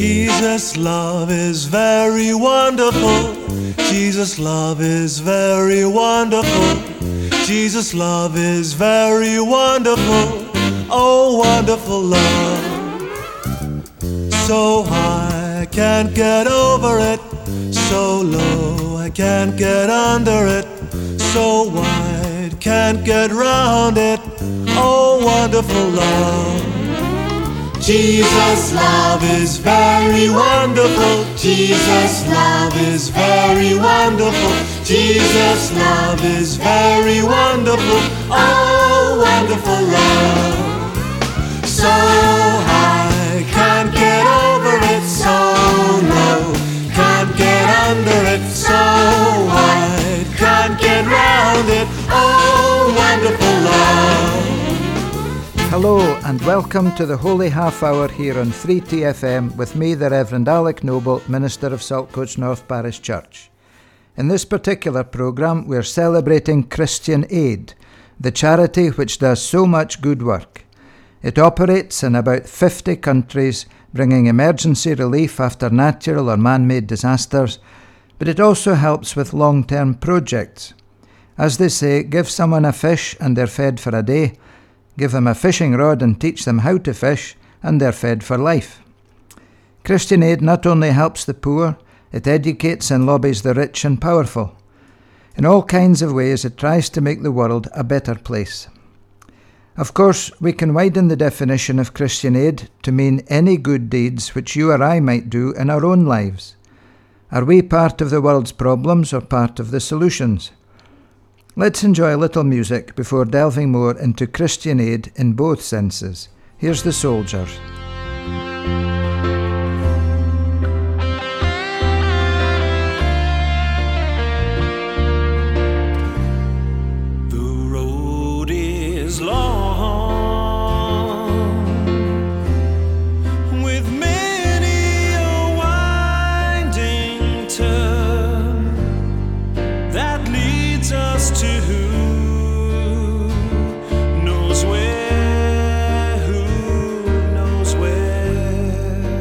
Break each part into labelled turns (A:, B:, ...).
A: Jesus' love is very wonderful. Jesus' love is very wonderful. Jesus' love is very wonderful. Oh, wonderful love. So high, I can't get over it. So low, I can't get under it. So wide, can't get round it. Oh, wonderful love. Jesus' love is very wonderful. Jesus' love is very wonderful. Jesus' love is very wonderful. Oh, wonderful love. So high, can't get over it. So low, can't get under it. So wide, can't get round it. Oh, wonderful love.
B: Hello and welcome to the Holy Half Hour here on 3TFM with me, the Reverend Alec Noble, Minister of Saltcoats North Parish Church. In this particular programme, we're celebrating Christian Aid, the charity which does so much good work. It operates in about 50 countries, bringing emergency relief after natural or man-made disasters, but it also helps with long-term projects. As they say, give someone a fish and they're fed for a day. Give them a fishing rod and teach them how to fish, and they're fed for life. Christian Aid not only helps the poor, it educates and lobbies the rich and powerful. In all kinds of ways, it tries to make the world a better place. Of course, we can widen the definition of Christian Aid to mean any good deeds which you or I might do in our own lives. Are we part of the world's problems or part of the solutions? Let's enjoy a little music before delving more into Christian Aid in both senses. Here's The Soldiers.
A: The road is long, with many a winding turn that leads us to who knows where, who knows where.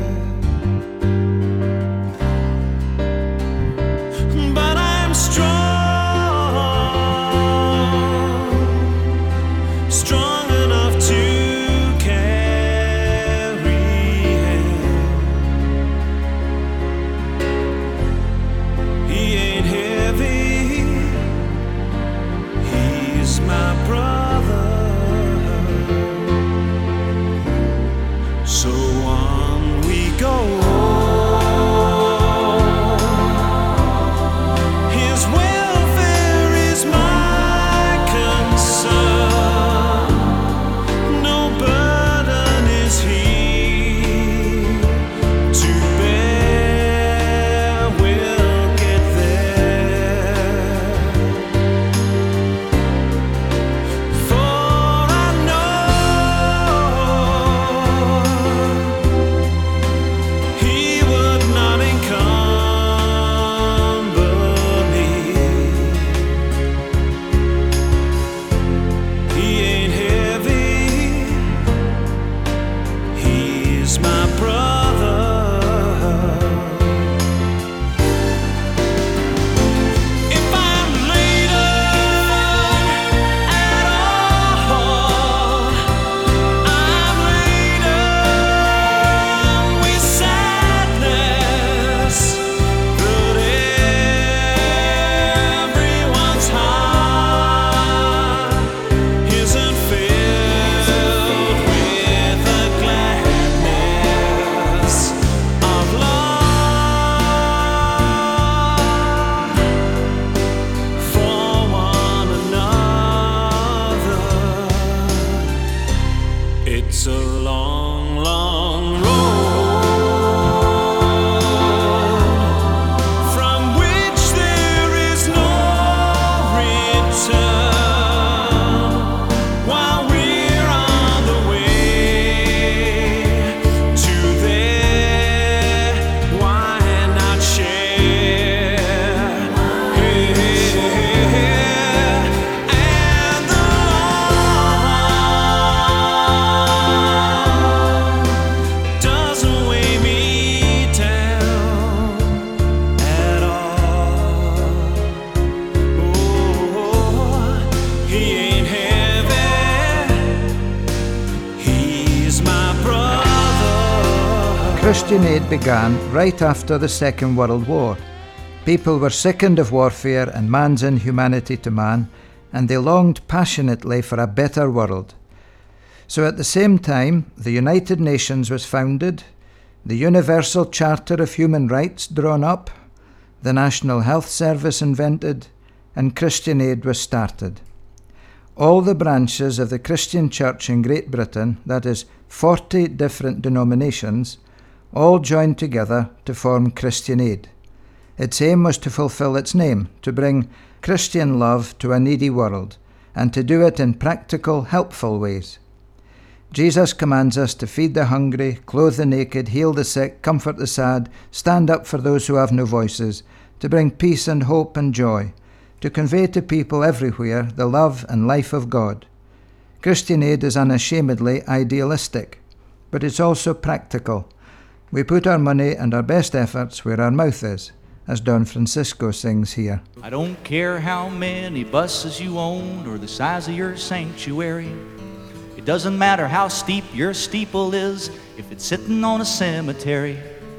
B: Christian Aid began right after the Second World War. People were sickened of warfare and man's inhumanity to man, and they longed passionately for a better world. So at the same time, the United Nations was founded, the Universal Charter of Human Rights drawn up, the National Health Service invented, and Christian Aid was started. All the branches of the Christian Church in Great Britain, that is 40 different denominations, all joined together to form Christian Aid. Its aim was to fulfill its name, to bring Christian love to a needy world, and to do it in practical, helpful ways. Jesus commands us to feed the hungry, clothe the naked, heal the sick, comfort the sad, stand up for those who have no voices, to bring peace and hope and joy, to convey to people everywhere the love and life of God. Christian Aid is unashamedly idealistic, but it's also practical. We put our money and our best efforts where our mouth is, as Don Francisco sings here.
C: I don't care how many buses you own or the size of your sanctuary. It doesn't matter how steep your steeple is if it's sitting on a cemetery.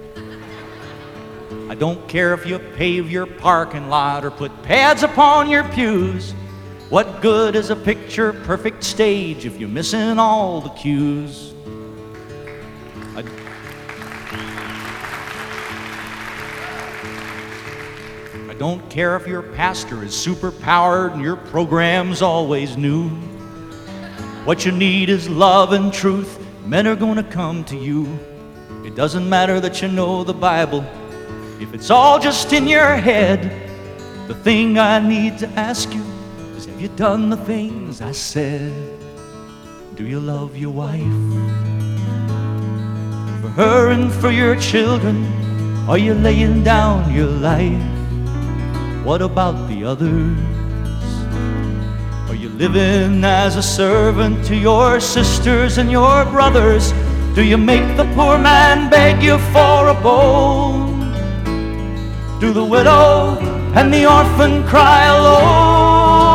C: I don't care if you pave your parking lot or put pads upon your pews. What good is a picture-perfect stage if you're missing all the cues? I don't care if your pastor is super-powered and your program's always new. What you need is love and truth. Men are gonna come to you. It doesn't matter that you know the Bible if it's all just in your head. The thing I need to ask you is, have you done the things I said? Do you love your wife? For her and for your children, are you laying down your life? What about the others? Are you living as a servant to your sisters and your brothers? Do you make the poor man beg you for a bone? Do the widow and the orphan cry alone?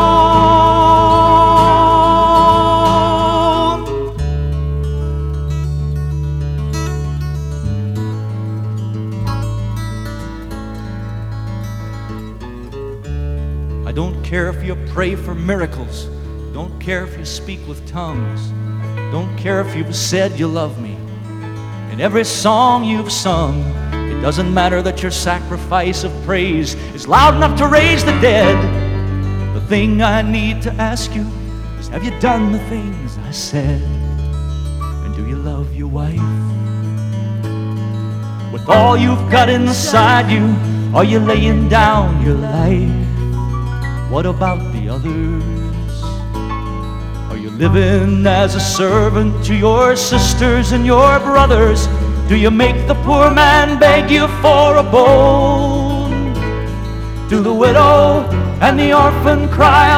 C: I don't care if you pray for miracles. Don't care if you speak with tongues. Don't care if you've said you love me in every song you've sung. It doesn't matter that your sacrifice of praise is loud enough to raise the dead. The thing I need to ask you is, have you done the things I said? And do you love your wife? With all you've got inside you, are you laying down your life? What about the others? Are you living as a servant to your sisters and your brothers? Do you make the poor man beg you for a bone? Do the widow and the orphan cry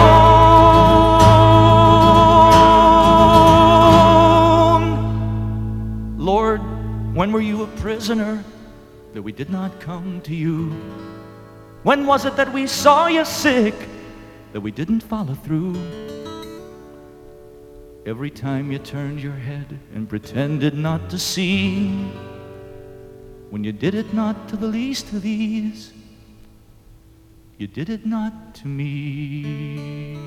C: alone? Lord, when were you a prisoner that we did not come to you? When was it that we saw you sick, that we didn't follow through? Every time you turned your head and pretended not to see, when you did it not to the least of these, you did it not to me.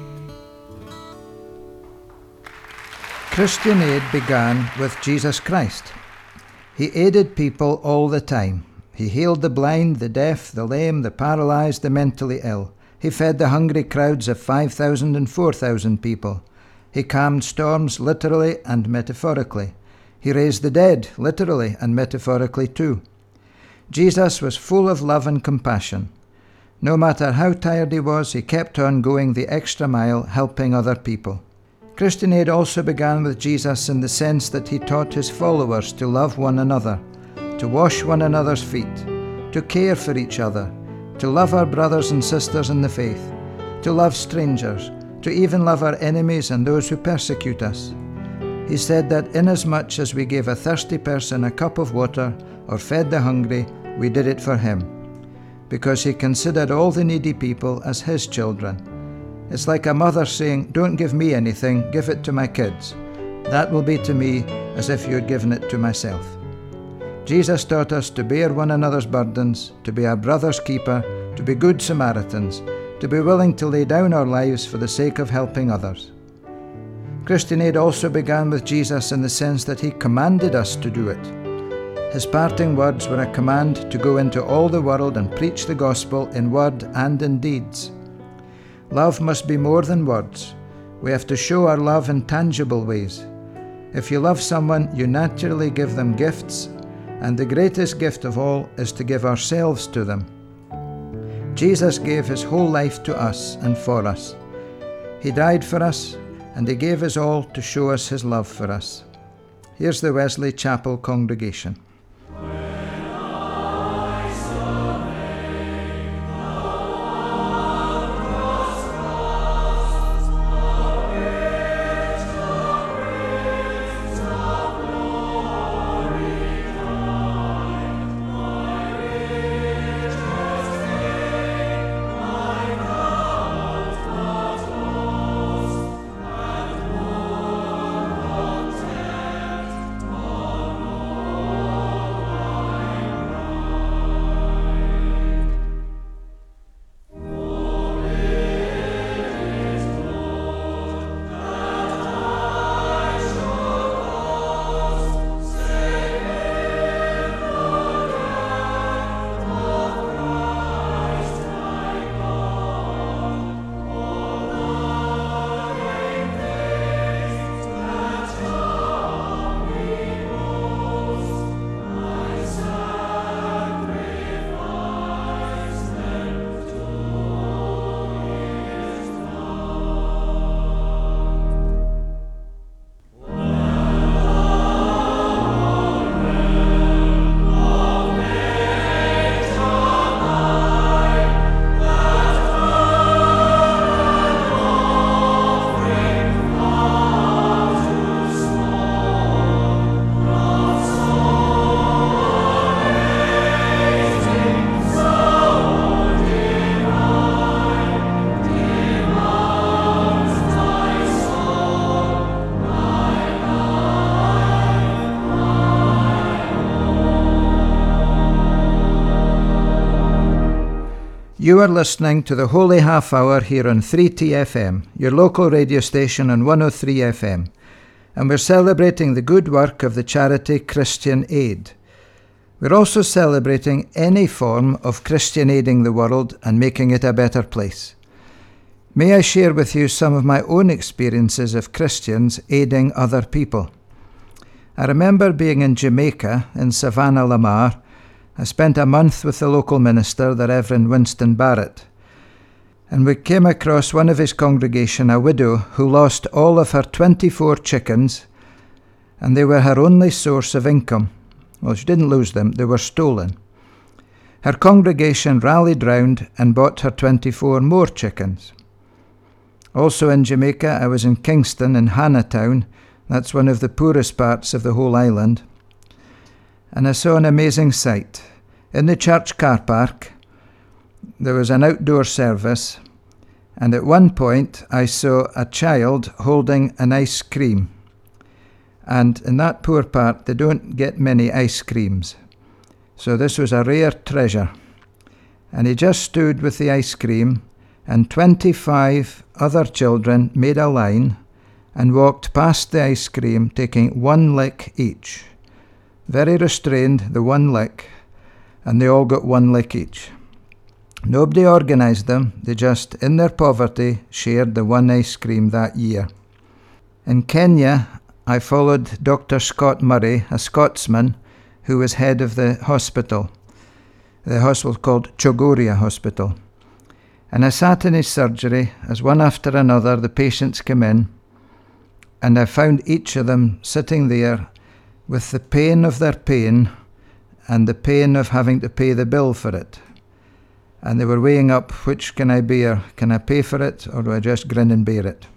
B: Christian Aid began with Jesus Christ. He aided people all the time. He healed the blind, the deaf, the lame, the paralyzed, the mentally ill. He fed the hungry crowds of 5,000 and 4,000 people. He calmed storms literally and metaphorically. He raised the dead literally and metaphorically too. Jesus was full of love and compassion. No matter how tired he was, he kept on going the extra mile, helping other people. Christian Aid also began with Jesus in the sense that he taught his followers to love one another, to wash one another's feet, to care for each other, to love our brothers and sisters in the faith, to love strangers, to even love our enemies and those who persecute us. He said that inasmuch as we gave a thirsty person a cup of water or fed the hungry, we did it for him, because he considered all the needy people as his children. It's like a mother saying, "Don't give me anything, give it to my kids. That will be to me as if you had given it to myself." Jesus taught us to bear one another's burdens, to be our brother's keeper, to be good Samaritans, to be willing to lay down our lives for the sake of helping others. Christian aid also began with Jesus in the sense that he commanded us to do it. His parting words were a command to go into all the world and preach the gospel in word and in deeds. Love must be more than words. We have to show our love in tangible ways. If you love someone, you naturally give them gifts, and the greatest gift of all is to give ourselves to them. Jesus gave his whole life to us and for us. He died for us, and he gave his all to show us his love for us. Here's the Wesley Chapel congregation. You are listening to the Holy Half Hour here on 3TFM, your local radio station on 103FM, and we're celebrating the good work of the charity Christian Aid. We're also celebrating any form of Christian aiding the world and making it a better place. May I share with you some of my own experiences of Christians aiding other people. I remember being in Jamaica, in Savannah, Lamar. I spent a month with the local minister, the Reverend Winston Barrett, and we came across one of his congregation, a widow who lost all of her 24 chickens, and they were her only source of income. Well, she didn't lose them, they were stolen. Her congregation rallied round and bought her 24 more chickens. Also in Jamaica, I was in Kingston in Hannahtown. That's one of the poorest parts of the whole island. And I saw an amazing sight. In the church car park, there was an outdoor service, and at one point I saw a child holding an ice cream. And in that poor part, they don't get many ice creams. So this was a rare treasure. And he just stood with the ice cream, and 25 other children made a line and walked past the ice cream, taking one lick each. Very restrained, the one lick, and they all got one lick each. Nobody organised them, they just, in their poverty, shared the one ice cream that year. In Kenya, I followed Dr. Scott Murray, a Scotsman, who was head of the hospital. The hospital called Chogoria Hospital. And I sat in his surgery as one after another the patients came in, and I found each of them sitting there with the pain of their pain and the pain of having to pay the bill for it. And they were weighing up, which can I bear? Can I pay for it, or do I just grin and bear it?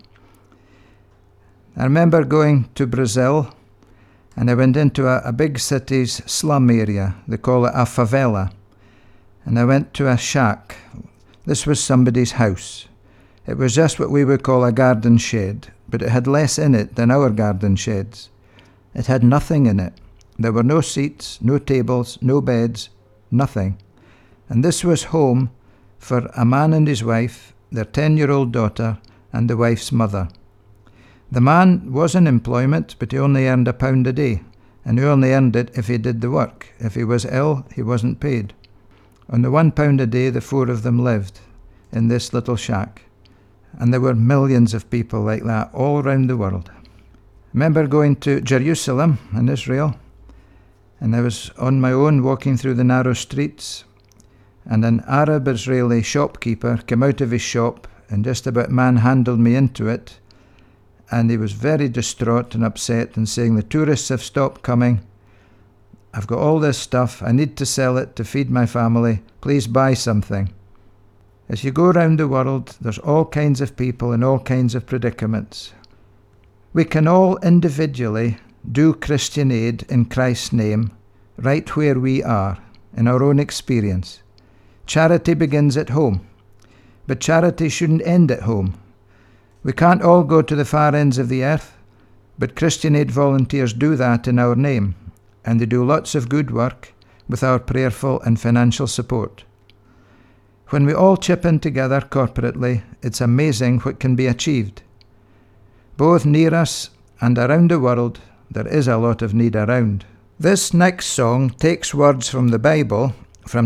B: I remember going to Brazil, and I went into a big city's slum area. They call it a favela. And I went to a shack. This was somebody's house. It was just what we would call a garden shed, but it had less in it than our garden sheds. It had nothing in it. There were no seats, no tables, no beds, nothing. And this was home for a man and his wife, their 10-year-old daughter, and the wife's mother. The man was in employment, but he only earned £1 a day, and he only earned it if he did the work. If he was ill, he wasn't paid. On the £1 a day, the four of them lived in this little shack. And there were millions of people like that all around the world. I remember going to Jerusalem in Israel, and I was on my own walking through the narrow streets, and an Arab Israeli shopkeeper came out of his shop and just about manhandled me into it, and he was very distraught and upset and saying, the tourists have stopped coming. I've got all this stuff. I need to sell it to feed my family. Please buy something. As you go around the world, there's all kinds of people in all kinds of predicaments. We can all individually do Christian aid in Christ's name right where we are, in our own experience. Charity begins at home, but charity shouldn't end at home. We can't all go to the far ends of the earth, but Christian Aid volunteers do that in our name, and they do lots of good work with our prayerful and financial support. When we all chip in together corporately, it's amazing what can be achieved. Both near us and around the world, there is a lot of need around. This next song takes words from the Bible from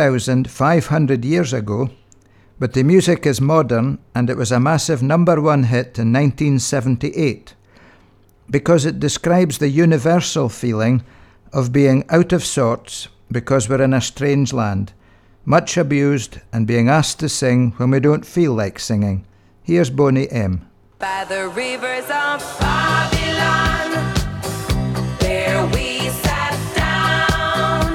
B: 2,500 years ago, but the music is modern, and it was a massive #1 hit in 1978 because it describes the universal feeling of being out of sorts because we're in a strange land, much abused and being asked to sing when we don't feel like singing. Here's Boney M.
D: By the rivers of Babylon, there we sat down.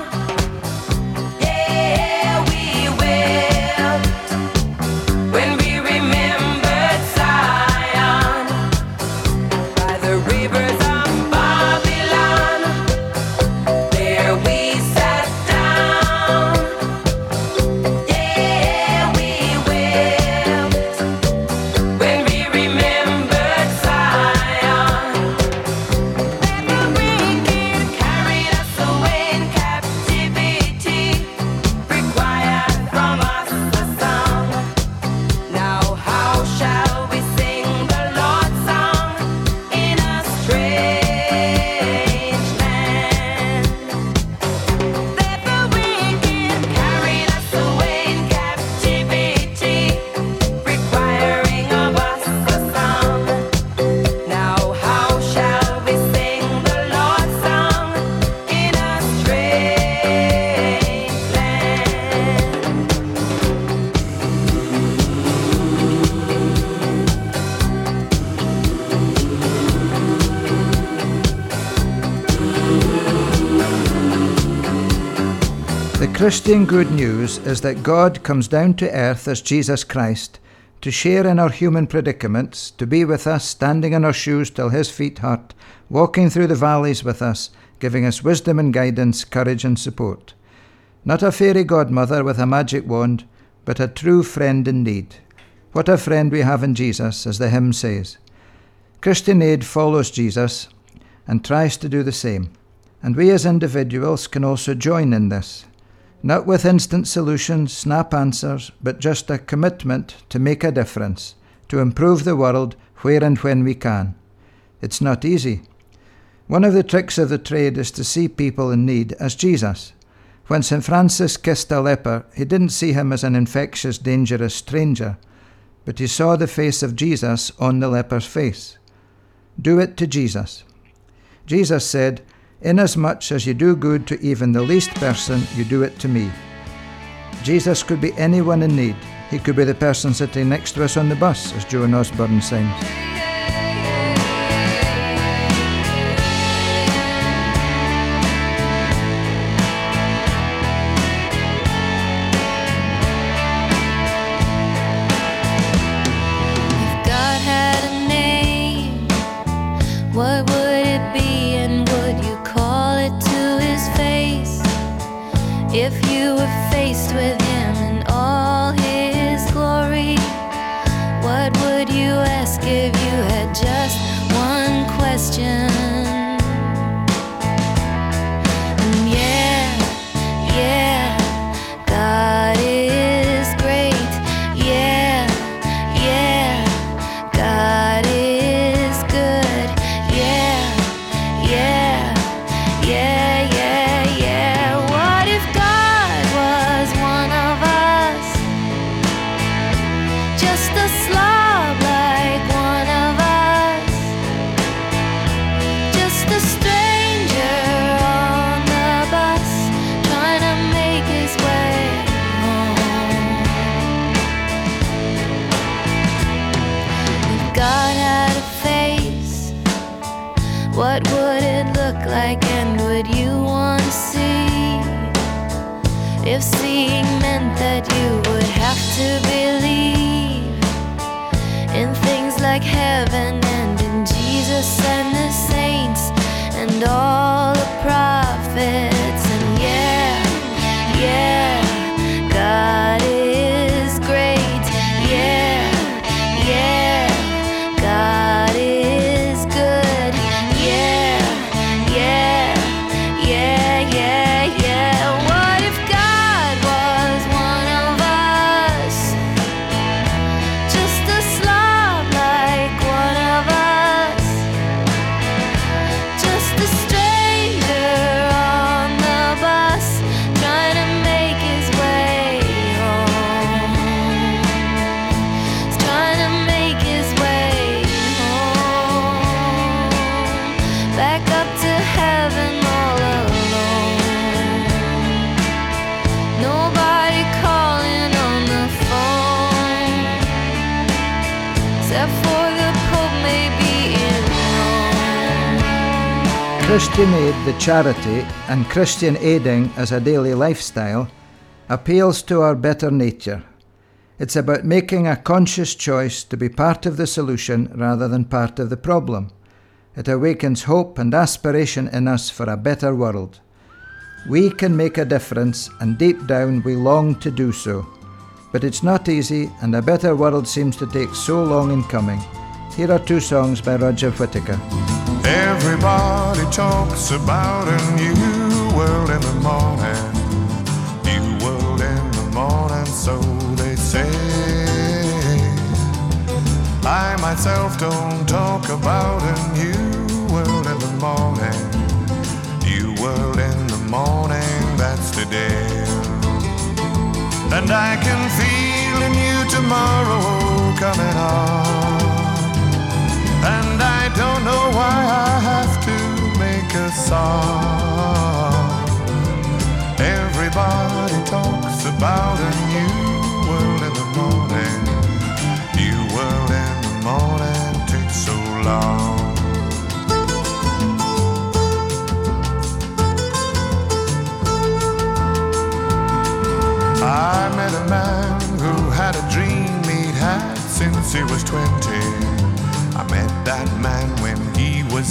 D: Yeah, we wept when we remembered Zion. By the rivers of Babylon, there we sat down. Yeah, we wept when we remembered Zion. That the wicked carried us away in captivity, required from us a song. Now how shall we sing the Lord's song in a strange land? That the wicked carried us away in captivity, requiring of us a song. Now how shall we sing the Lord's song in a strange land?
B: The Christian good news is that God comes down to earth as Jesus Christ to share in our human predicaments, to be with us, standing in our shoes till his feet hurt, walking through the valleys with us, giving us wisdom and guidance, courage and support. Not a fairy godmother with a magic wand, but a true friend in need. What a friend we have in Jesus, as the hymn says. Christian Aid follows Jesus and tries to do the same. And we as individuals can also join in this. Not with instant solutions, snap answers, but just a commitment to make a difference, to improve the world where and when we can. It's not easy. One of the tricks of the trade is to see people in need as Jesus. When St. Francis kissed a leper, he didn't see him as an infectious, dangerous stranger, but he saw the face of Jesus on the leper's face. Do it to Jesus. Jesus said, "Inasmuch as you do good to even the least person, you do it to me." Jesus could be anyone in need. He could be the person sitting next to us on the bus, as Joan Osborne sings.
E: If God had a name, what would it be, and would you call it to his face? If you were faced with him in all his glory, what would you ask if you had just one question? If seeing meant that you would have to believe in things like heaven and in Jesus and the saints and all the prophets, and yeah, God is great. Yeah, God is good. Yeah. What if God was one of us? Just a slob like one of us. Just a stranger on the bus, trying to make his way home. He's trying to make his way home. Back up to heaven all alone. Nobody calling on the phone, except for the Pope maybe in Rome.
B: Christian Aid, the charity, and Christian aiding as a daily lifestyle appeals to our better nature. It's about making a conscious choice to be part of the solution rather than part of the problem. It awakens hope and aspiration in us for a better world. We can make a difference, and deep down we long to do so. But it's not easy, and a better world seems to take so long in coming. Here are two songs by Roger Whittaker.
F: Everybody talks about a new world in the morning. New world in the morning, so they say. I myself don't talk about a new world in the morning. New world in the morning, that's today. And I can feel a new tomorrow coming on. And I don't know why I have to make a song. Everybody talks about a new world in the morning. New world in the morning takes so long. I met a man who had a dream he'd had since he was 20. I met that man when he was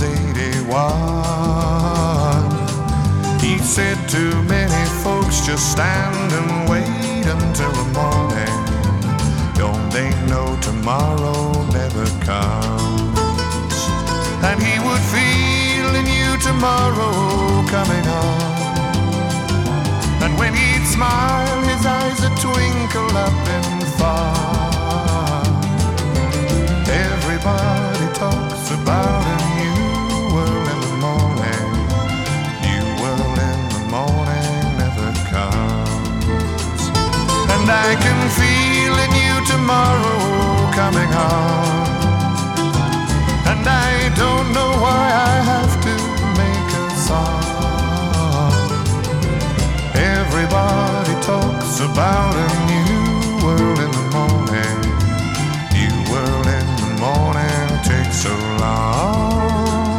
F: 81. He said to many folks, just stand and wait until the morning. Don't they know tomorrow never comes? And he would feel a new tomorrow coming on. And when he'd smile, his eyes would twinkle up in far. Everybody talks about a new world in the morning. New world in the morning never comes. And I can feel a new tomorrow coming on. And I don't know why I have to make a song. Everybody talks about a new world in the morning. New world in the morning takes so long.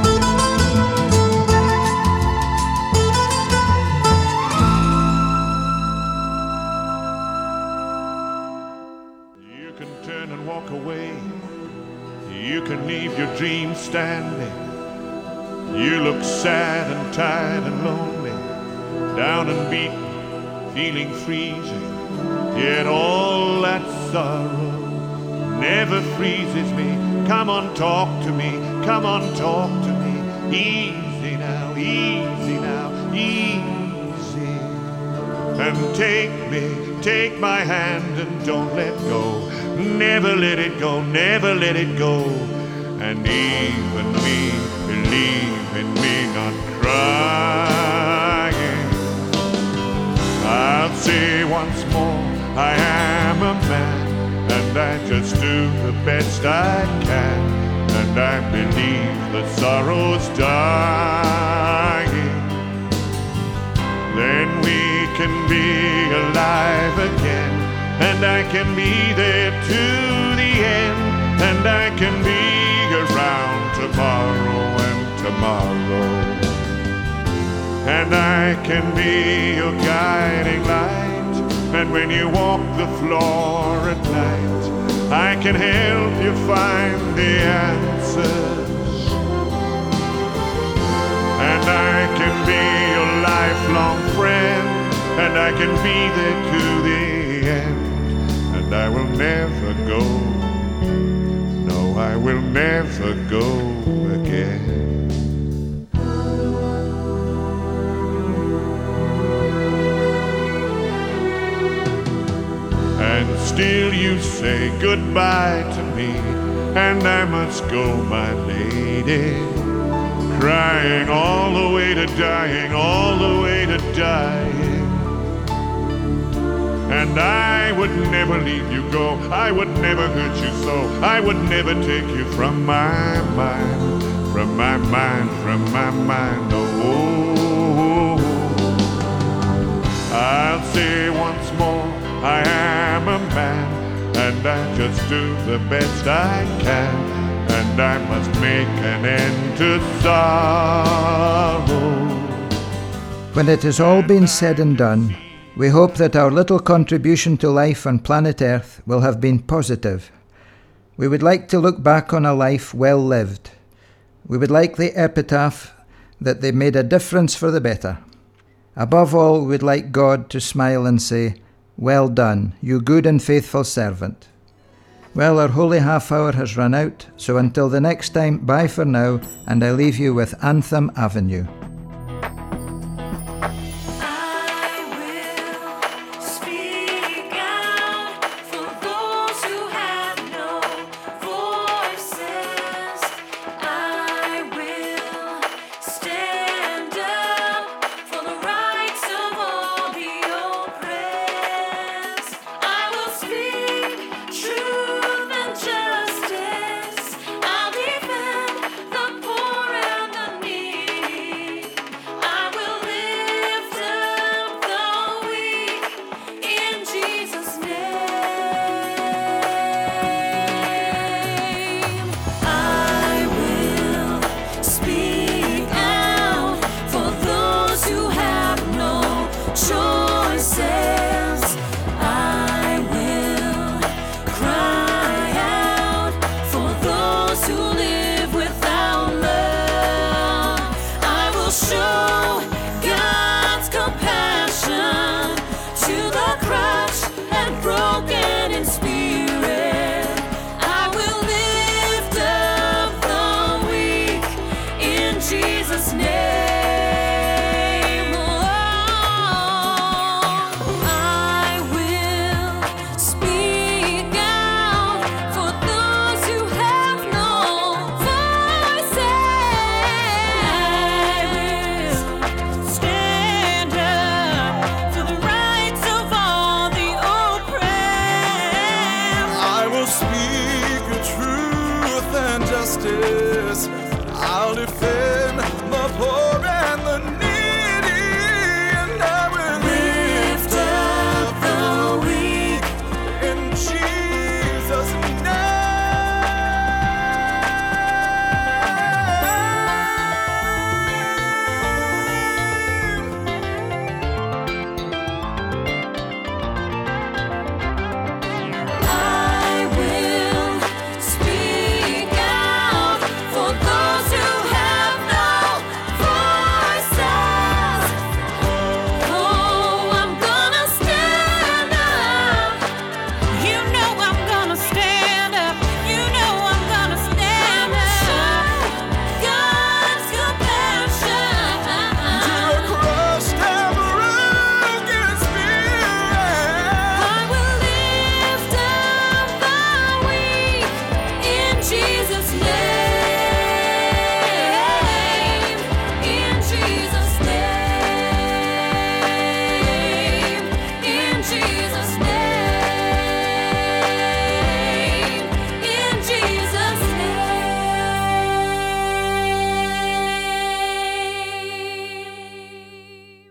G: You can turn and walk away. You can leave your dreams standing. You look sad and tired and lonely, down and beaten, feeling freezing. Yet all that sorrow never freezes me. Come on, talk to me. Come on, talk to me. Easy now, easy now, easy. And take my hand and don't let go. Never let it go, never let it go. And even me, believe in me, not crying. I'll say once more, I am a man, and I just do the best I can. And I believe the sorrow's dying. Then we can be alive again, and I can be there to the end, and I can be around tomorrow and tomorrow, and I can be your guiding light. And when you walk the floor at night, I can help you find the answers. And I can be your lifelong friend, and I can be there to the end. And I will never go, no, I will never go again. And still you say goodbye to me, and I must go, my lady, crying all the way to dying, all the way to dying. And I would never leave you go, I would never hurt you so, I would never take you from my mind, from my mind, from my mind, oh. I'll say once more, I am a man, and I just do the best I can, and I must make an end to sorrow.
B: When it has all been said and done, we hope that our little contribution to life on planet Earth will have been positive. We would like to look back on a life well lived. We would like the epitaph that they made a difference for the better. Above all, we would like God to smile and say, "Well done, you good and faithful servant." Well, our holy half hour has run out, so until the next time, bye for now, and I leave you with Anthem Avenue.